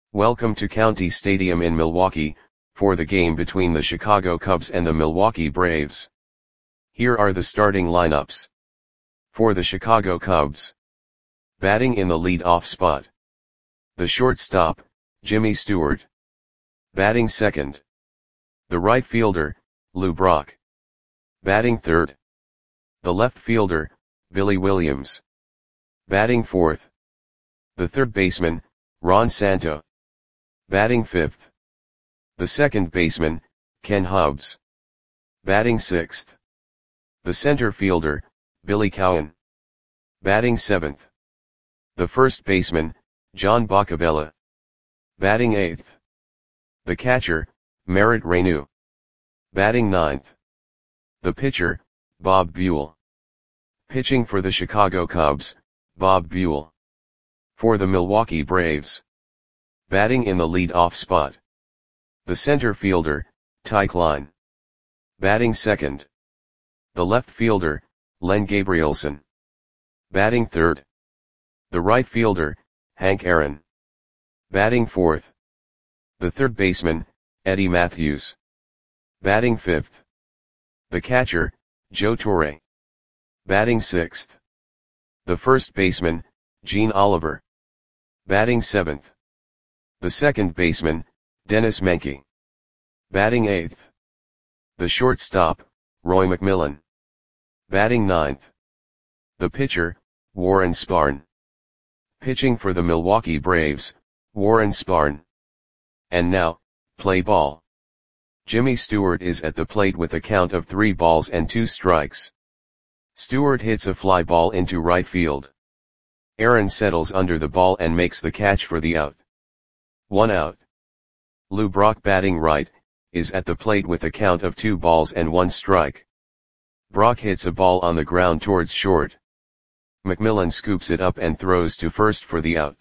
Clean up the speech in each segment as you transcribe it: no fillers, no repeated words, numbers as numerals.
Welcome to County Stadium in Milwaukee, for the game between the Chicago Cubs and the Milwaukee Braves. Here are the starting lineups. For the Chicago Cubs. Batting in the lead-off spot. The shortstop, Jimmy Stewart. Batting second. The right fielder, Lou Brock. Batting third. The left fielder, Billy Williams. Batting fourth. The third baseman, Ron Santo. Batting fifth. The second baseman, Ken Hubbs. Batting sixth. The center fielder, Billy Cowan. Batting seventh. The first baseman, John Boccabella. Batting eighth. The catcher, Merritt Reyneau. Batting ninth. The pitcher, Bob Buell. Pitching for the Chicago Cubs, Bob Buell. For the Milwaukee Braves. Batting in the lead-off spot. The center fielder, Ty Klein. Batting second. The left fielder, Len Gabrielson. Batting third. The right fielder, Hank Aaron. Batting fourth. The third baseman, Eddie Mathews. Batting fifth. The catcher, Joe Torre. Batting sixth. The first baseman, Gene Oliver. Batting seventh. The second baseman, Dennis Menke. Batting eighth. The shortstop, Roy McMillan. Batting ninth. The pitcher, Warren Spahn. Pitching for the Milwaukee Braves, Warren Spahn. And now, play ball. Jimmy Stewart is at the plate with a count of 3 balls and 2 strikes. Stewart hits a fly ball into right field. Aaron settles under the ball and makes the catch for the out. 1 out. Lou Brock, batting right, is at the plate with a count of 2 balls and 1 strike. Brock hits a ball on the ground towards short. McMillan scoops it up and throws to first for the out.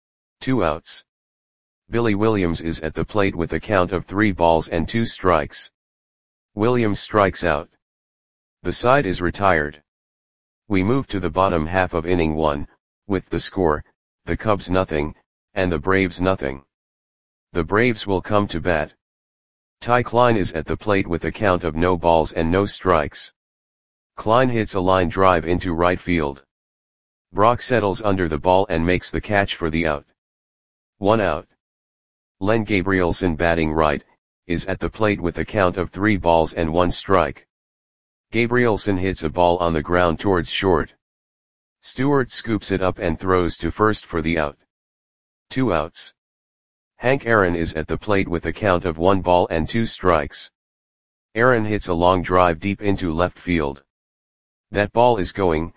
2 outs. Billy Williams is at the plate with a count of 3 balls and 2 strikes. Williams strikes out. The side is retired. We move to the bottom half of inning 1, with the score, the Cubs nothing, and the Braves nothing. The Braves will come to bat. Ty Klein is at the plate with a count of no balls and no strikes. Klein hits a line drive into right field. Brock settles under the ball and makes the catch for the out. 1 out. Len Gabrielson, batting right, is at the plate with a count of 3 balls and 1 strike. Gabrielson hits a ball on the ground towards short. Stewart scoops it up and throws to first for the out. 2 outs. Hank Aaron is at the plate with a count of 1 ball and 2 strikes. Aaron hits a long drive deep into left field. That ball is gone.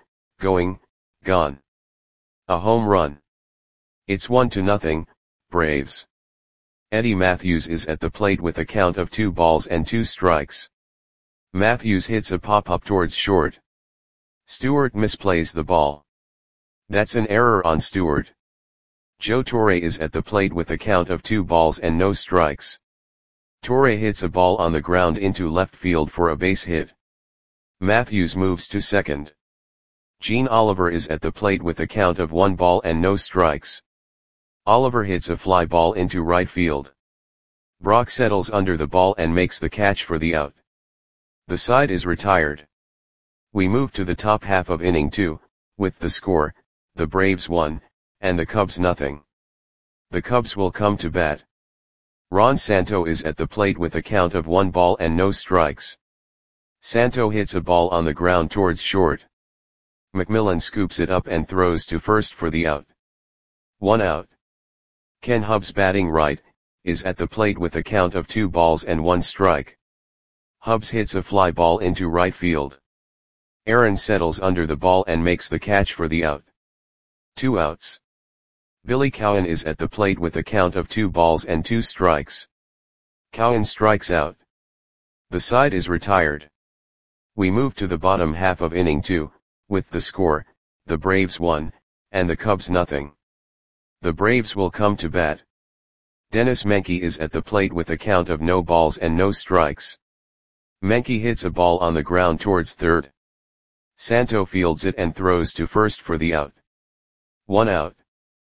A home run. It's 1-0, Braves. Eddie Mathews is at the plate with a count of 2 balls and 2 strikes. Mathews hits a pop-up towards short. Stewart misplays the ball. That's an error on Stewart. Joe Torre is at the plate with a count of 2 balls and no strikes. Torre hits a ball on the ground into left field for a base hit. Mathews moves to second. Gene Oliver is at the plate with a count of 1 ball and no strikes. Oliver hits a fly ball into right field. Brock settles under the ball and makes the catch for the out. The side is retired. We move to the top half of inning 2, with the score, the Braves 1, and the Cubs nothing. The Cubs will come to bat. Ron Santo is at the plate with a count of 1 ball and no strikes. Santo hits a ball on the ground towards short. McMillan scoops it up and throws to first for the out. 1 out. Ken Hubbs, batting right, is at the plate with a count of 2 balls and 1 strike. Hubbs hits a fly ball into right field. Aaron settles under the ball and makes the catch for the out. 2 outs. Billy Cowan is at the plate with a count of 2 balls and 2 strikes. Cowan strikes out. The side is retired. We move to the bottom half of inning 2, with the score, the Braves 1, and the Cubs nothing. The Braves will come to bat. Dennis Menke is at the plate with a count of no balls and no strikes. Menke hits a ball on the ground towards third. Santo fields it and throws to first for the out. 1 out.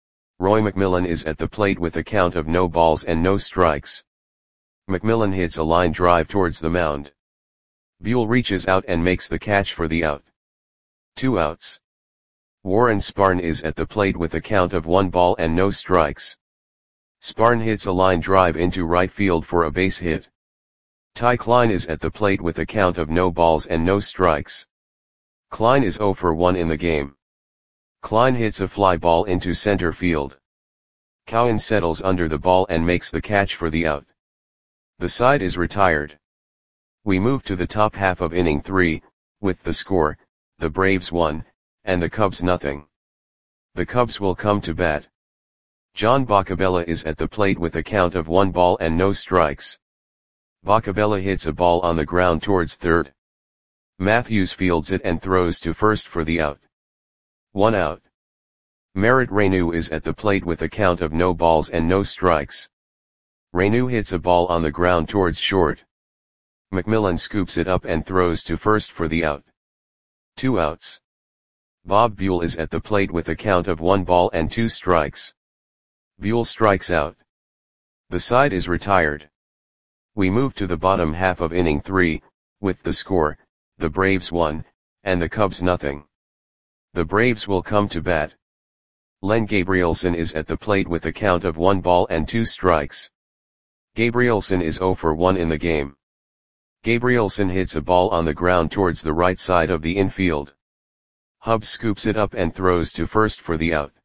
Roy McMillan is at the plate with a count of no balls and no strikes. McMillan hits a line drive towards the mound. Buell reaches out and makes the catch for the out. 2 outs. Warren Spahn is at the plate with a count of 1 ball and no strikes. Spahn hits a line drive into right field for a base hit. Ty Klein is at the plate with a count of no balls and no strikes. Klein is 0 for 1 in the game. Klein hits a fly ball into center field. Cowan settles under the ball and makes the catch for the out. The side is retired. We move to the top half of inning 3, with the score, the Braves 1, and the Cubs nothing. The Cubs will come to bat. John Boccabella is at the plate with a count of 1 ball and no strikes. Boccabella hits a ball on the ground towards third. Matthews fields it and throws to first for the out. 1 out. Merritt Reyneau is at the plate with a count of no balls and no strikes. Reyneau hits a ball on the ground towards short. McMillan scoops it up and throws to first for the out. 2 outs. Bob Buell is at the plate with a count of 1 ball and 2 strikes. Buell strikes out. The side is retired. We move to the bottom half of inning 3, with the score, the Braves 1, and the Cubs nothing. The Braves will come to bat. Len Gabrielson is at the plate with a count of 1 ball and 2 strikes. Gabrielson is 0 for 1 in the game. Gabrielson hits a ball on the ground towards the right side of the infield. Hubbs scoops it up and throws to first for the out.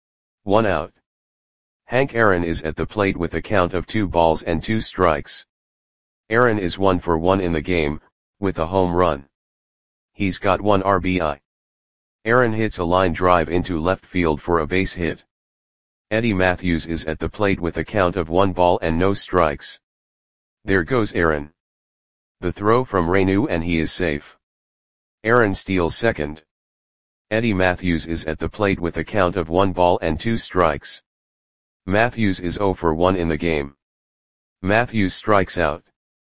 1 out. Hank Aaron is at the plate with a count of 2 balls and 2 strikes. Aaron is 1 for 1 in the game, with a home run. He's got 1 RBI. Aaron hits a line drive into left field for a base hit. Eddie Matthews is at the plate with a count of 1 ball and no strikes. There goes Aaron. The throw from Reyneau and he is safe. Aaron steals second. Eddie Matthews is at the plate with a count of 1 ball and 2 strikes. Matthews is 0 for 1 in the game. Matthews strikes out.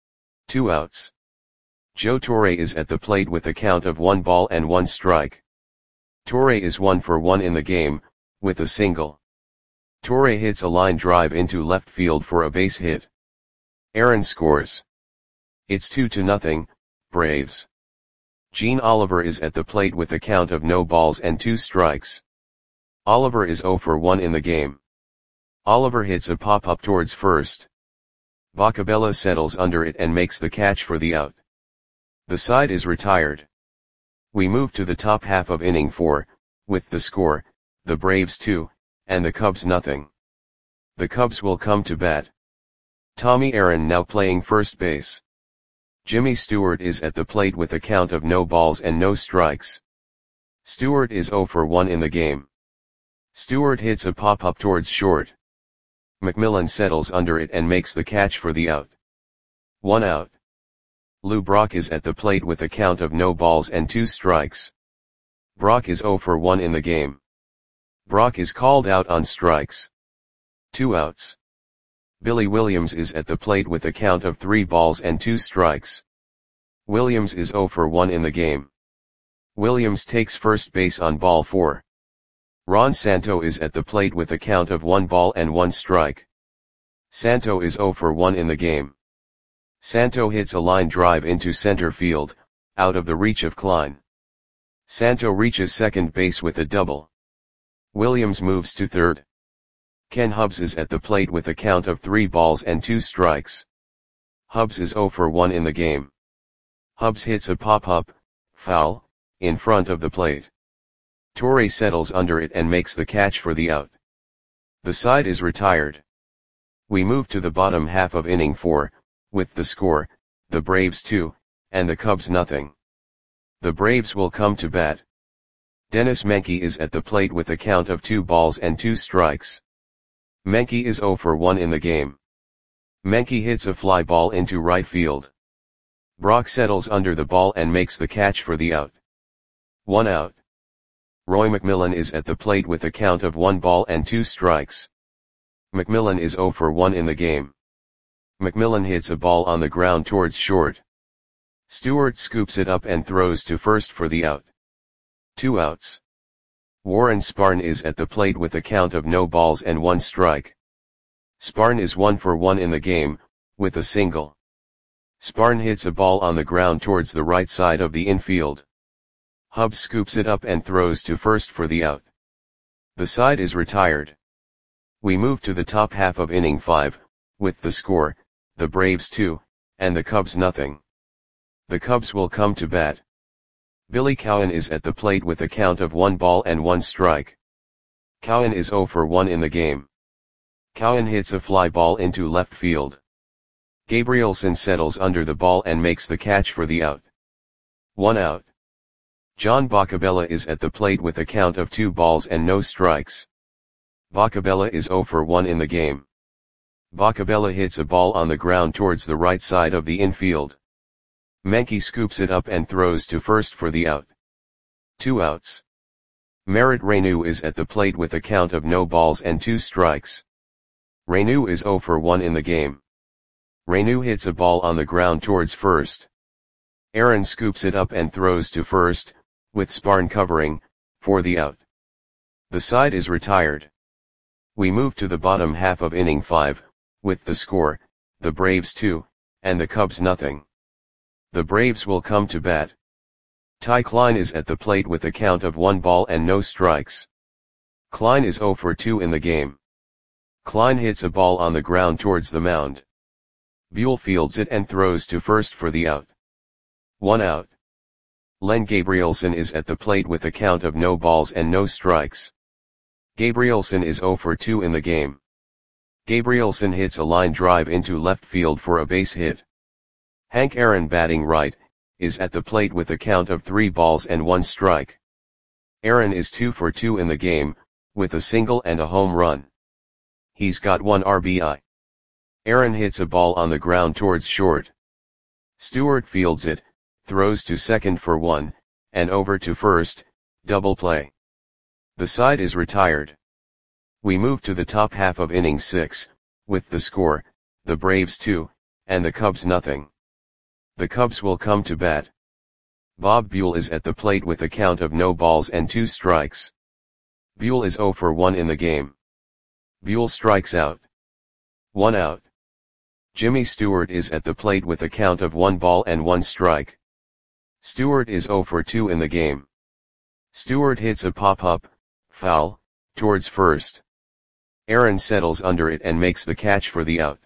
2 outs. Joe Torre is at the plate with a count of 1 ball and 1 strike. Torre is 1 for 1 in the game, with a single. Torre hits a line drive into left field for a base hit. Aaron scores. It's 2-0, Braves. Gene Oliver is at the plate with a count of no balls and 2 strikes. Oliver is 0 for 1 in the game. Oliver hits a pop-up towards first. Boccabella settles under it and makes the catch for the out. The side is retired. We move to the top half of inning 4, with the score, the Braves 2, and the Cubs nothing. The Cubs will come to bat. Tommy Aaron now playing first base. Jimmy Stewart is at the plate with a count of no balls and no strikes. Stewart is 0 for 1 in the game. Stewart hits a pop-up towards short. McMillan settles under it and makes the catch for the out. 1 out. Lou Brock is at the plate with a count of no balls and 2 strikes. Brock is 0 for 1 in the game. Brock is called out on strikes. 2 outs. Billy Williams is at the plate with a count of 3 balls and 2 strikes. Williams is 0 for 1 in the game. Williams takes first base on ball 4. Ron Santo is at the plate with a count of 1 ball and 1 strike. Santo is 0 for 1 in the game. Santo hits a line drive into center field, out of the reach of Klein. Santo reaches second base with a double. Williams moves to third. Ken Hubbs is at the plate with a count of 3 balls and 2 strikes. Hubbs is 0 for 1 in the game. Hubbs hits a pop-up, foul, in front of the plate. Torre settles under it and makes the catch for the out. The side is retired. We move to the bottom half of inning 4, with the score, the Braves 2, and the Cubs nothing. The Braves will come to bat. Dennis Menke is at the plate with a count of 2 balls and 2 strikes. Menke is 0 for 1 in the game. Menke hits a fly ball into right field. Brock settles under the ball and makes the catch for the out. 1 out. Roy McMillan is at the plate with a count of 1 ball and 2 strikes. McMillan is 0 for 1 in the game. McMillan hits a ball on the ground towards short. Stewart scoops it up and throws to first for the out. 2 outs. Warren Sparn is at the plate with a count of no balls and 1 strike. Sparn is 1 for 1 in the game, with a single. Sparn hits a ball on the ground towards the right side of the infield. Hubbs scoops it up and throws to first for the out. The side is retired. We move to the top half of inning 5, with the score, the Braves 2, and the Cubs nothing. The Cubs will come to bat. Billy Cowan is at the plate with a count of 1 ball and 1 strike. Cowan is 0 for 1 in the game. Cowan hits a fly ball into left field. Gabrielson settles under the ball and makes the catch for the out. 1 out. John Boccabella is at the plate with a count of 2 balls and no strikes. Boccabella is 0 for 1 in the game. Boccabella hits a ball on the ground towards the right side of the infield. Menke scoops it up and throws to first for the out. 2 outs. Merritt Reyneau is at the plate with a count of no balls and 2 strikes. Reyneau is 0 for 1 in the game. Reyneau hits a ball on the ground towards first. Aaron scoops it up and throws to first, with Sparn covering, for the out. The side is retired. We move to the bottom half of inning 5, with the score, the Braves 2, and the Cubs nothing. The Braves will come to bat. Ty Klein is at the plate with a count of 1 ball and no strikes. Klein is 0 for 2 in the game. Klein hits a ball on the ground towards the mound. Buell fields it and throws to first for the out. 1 out. Len Gabrielson is at the plate with a count of no balls and no strikes. Gabrielson is 0 for 2 in the game. Gabrielson hits a line drive into left field for a base hit. Hank Aaron, batting right, is at the plate with a count of 3 balls and 1 strike. Aaron is 2 for 2 in the game, with a single and a home run. He's got 1 RBI. Aaron hits a ball on the ground towards short. Stewart fields it, throws to second for 1, and over to first, double play. The side is retired. We move to the top half of inning 6, with the score, the Braves 2, and the Cubs nothing. The Cubs will come to bat. Bob Buell is at the plate with a count of no balls and 2 strikes. Buell is 0 for 1 in the game. Buell strikes out. 1 out. Jimmy Stewart is at the plate with a count of 1 ball and 1 strike. Stewart is 0 for 2 in the game. Stewart hits a pop-up, foul, towards first. Aaron settles under it and makes the catch for the out.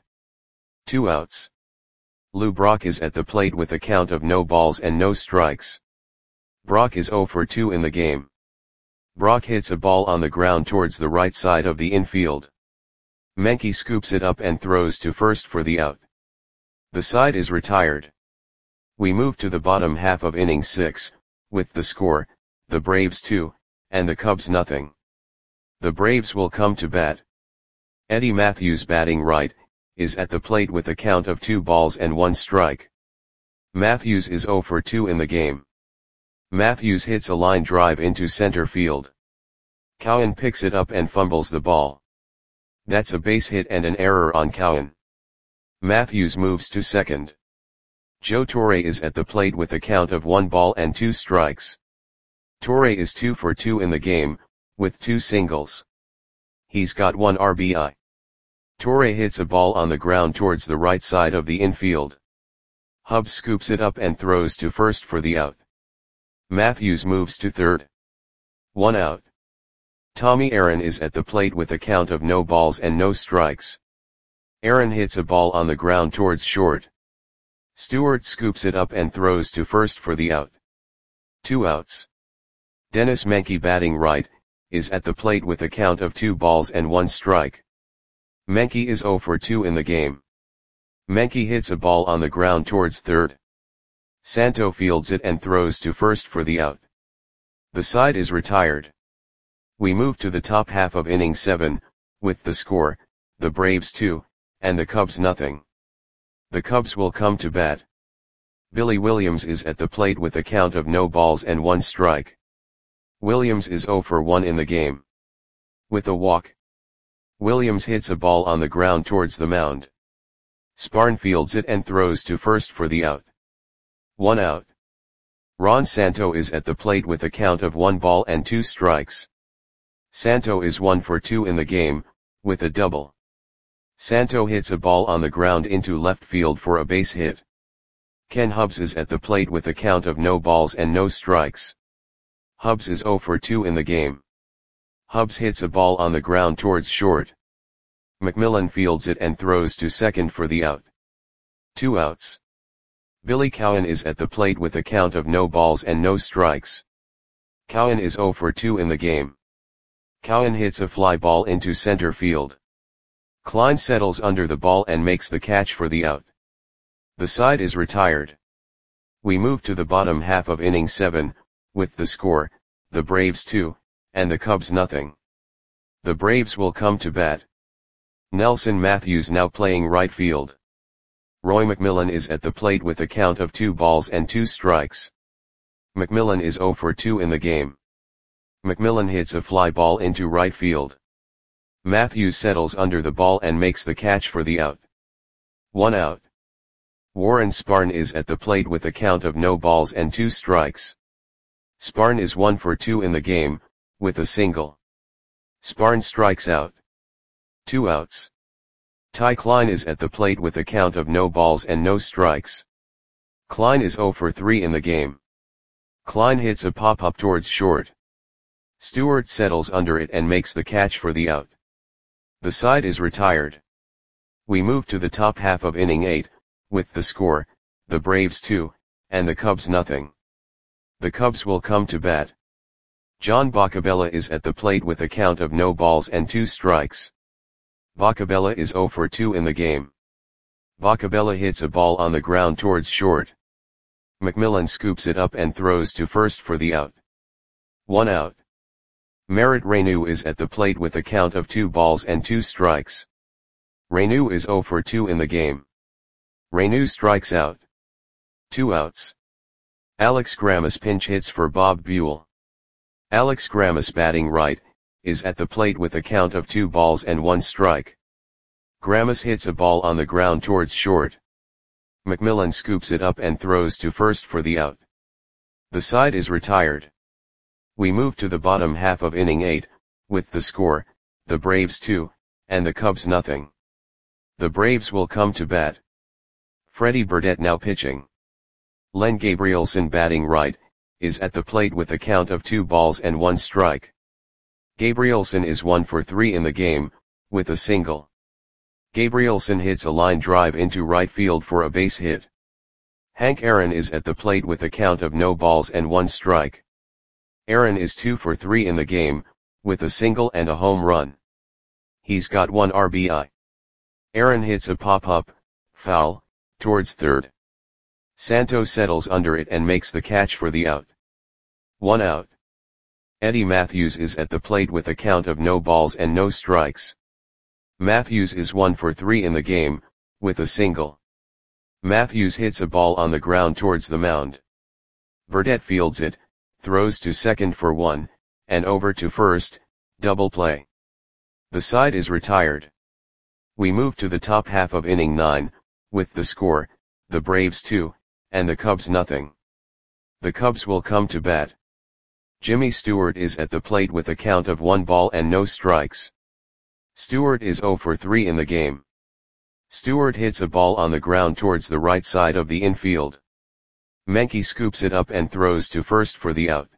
2 outs. Lou Brock is at the plate with a count of no balls and no strikes. Brock is 0 for 2 in the game. Brock hits a ball on the ground towards the right side of the infield. Menke scoops it up and throws to first for the out. The side is retired. We move to the bottom half of inning 6, with the score, the Braves 2, and the Cubs nothing. The Braves will come to bat. Eddie Matthews, batting right, is at the plate with a count of 2 balls and 1 strike. Matthews is 0 for 2 in the game. Matthews hits a line drive into center field. Cowan picks it up and fumbles the ball. That's a base hit and an error on Cowan. Matthews moves to second. Joe Torre is at the plate with a count of 1 ball and 2 strikes. Torre is 2 for 2 in the game, with 2 singles. He's got 1 RBI. Torre hits a ball on the ground towards the right side of the infield. Hubbs scoops it up and throws to first for the out. Matthews moves to third. 1 out. Tommy Aaron is at the plate with a count of no balls and no strikes. Aaron hits a ball on the ground towards short. Stewart scoops it up and throws to first for the out. 2 outs. Dennis Menke, batting right, is at the plate with a count of 2 balls and 1 strike. Menke is 0 for 2 in the game. Menke hits a ball on the ground towards third. Santo fields it and throws to first for the out. The side is retired. We move to the top half of inning 7, with the score, the Braves 2, and the Cubs nothing. The Cubs will come to bat. Billy Williams is at the plate with a count of no balls and 1 strike. Williams is 0 for 1 in the game. With a walk. Williams hits a ball on the ground towards the mound. Sparn fields it and throws to first for the out. 1 out. Ron Santo is at the plate with a count of 1 ball and 2 strikes. Santo is 1 for 2 in the game, with a double. Santo hits a ball on the ground into left field for a base hit. Ken Hubbs is at the plate with a count of no balls and no strikes. Hubbs is 0 for 2 in the game. Hubbs hits a ball on the ground towards short. McMillan fields it and throws to second for the out. 2 outs. Billy Cowan is at the plate with a count of no balls and no strikes. Cowan is 0 for 2 in the game. Cowan hits a fly ball into center field. Klein settles under the ball and makes the catch for the out. The side is retired. We move to the bottom half of inning 7, with the score, the Braves 2, and the Cubs nothing. The Braves will come to bat. Nelson Matthews now playing right field. Roy McMillan is at the plate with a count of 2 balls and 2 strikes. McMillan is 0 for 2 in the game. McMillan hits a fly ball into right field. Matthews settles under the ball and makes the catch for the out. 1 out. Warren Spahn is at the plate with a count of no balls and 2 strikes. Spahn is 1 for 2 in the game, with a single. Spahn strikes out. 2 outs. Ty Klein is at the plate with a count of no balls and no strikes. Klein is 0 for 3 in the game. Klein hits a pop-up towards short. Stewart settles under it and makes the catch for the out. The side is retired. We move to the top half of inning 8, with the score, the Braves 2, and the Cubs nothing. The Cubs will come to bat. John Boccabella is at the plate with a count of no balls and 2 strikes. Boccabella is 0 for 2 in the game. Boccabella hits a ball on the ground towards short. McMillan scoops it up and throws to first for the out. 1 out. Merritt Reyneau is at the plate with a count of 2 balls and 2 strikes. Reyneau is 0 for 2 in the game. Reyneau strikes out. 2 outs. Alex Grammas pinch hits for Bob Buell. Alex Grammas batting right, is at the plate with a count of 2 balls and 1 strike. Grammas hits a ball on the ground towards short. McMillan scoops it up and throws to first for the out. The side is retired. We move to the bottom half of inning 8, with the score, the Braves 2, and the Cubs nothing. The Braves will come to bat. Freddie Burdette now pitching. Len Gabrielson batting right, is at the plate with a count of 2 balls and 1 strike. Gabrielson is 1 for 3 in the game, with a single. Gabrielson hits a line drive into right field for a base hit. Hank Aaron is at the plate with a count of no balls and 1 strike. Aaron is 2 for 3 in the game, with a single and a home run. He's got 1 RBI. Aaron hits a pop-up, foul, towards third. Santo settles under it and makes the catch for the out. 1 out. Eddie Matthews is at the plate with a count of no balls and no strikes. Matthews is 1 for 3 in the game, with a single. Matthews hits a ball on the ground towards the mound. Burdette fields it, throws to second for 1, and over to first, double play. The side is retired. We move to the top half of inning 9, with the score, the Braves 2, and the Cubs nothing. The Cubs will come to bat. Jimmy Stewart is at the plate with a count of 1 ball and no strikes. Stewart is 0 for 3 in the game. Stewart hits a ball on the ground towards the right side of the infield. Menke scoops it up and throws to first for the out.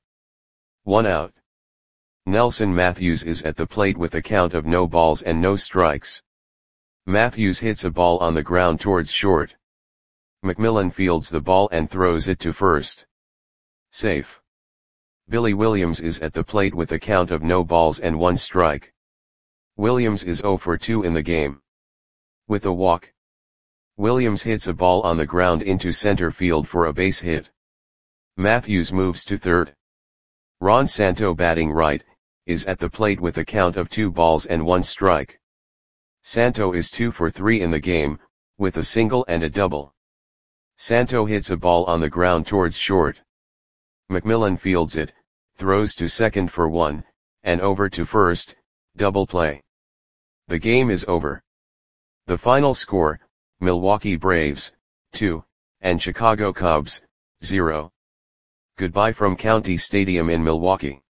1 out. Nelson Matthews is at the plate with a count of no balls and no strikes. Matthews hits a ball on the ground towards short. McMillan fields the ball and throws it to first. Safe. Billy Williams is at the plate with a count of no balls and 1 strike. Williams is 0 for 2 in the game. With a walk. Williams hits a ball on the ground into center field for a base hit. Matthews moves to third. Ron Santo batting right, is at the plate with a count of 2 balls and 1 strike. Santo is 2 for 3 in the game, with a single and a double. Santo hits a ball on the ground towards short. McMillan fields it, throws to second for 1, and over to first, double play. The game is over. The final score, Milwaukee Braves, 2, and Chicago Cubs, 0. Goodbye from County Stadium in Milwaukee.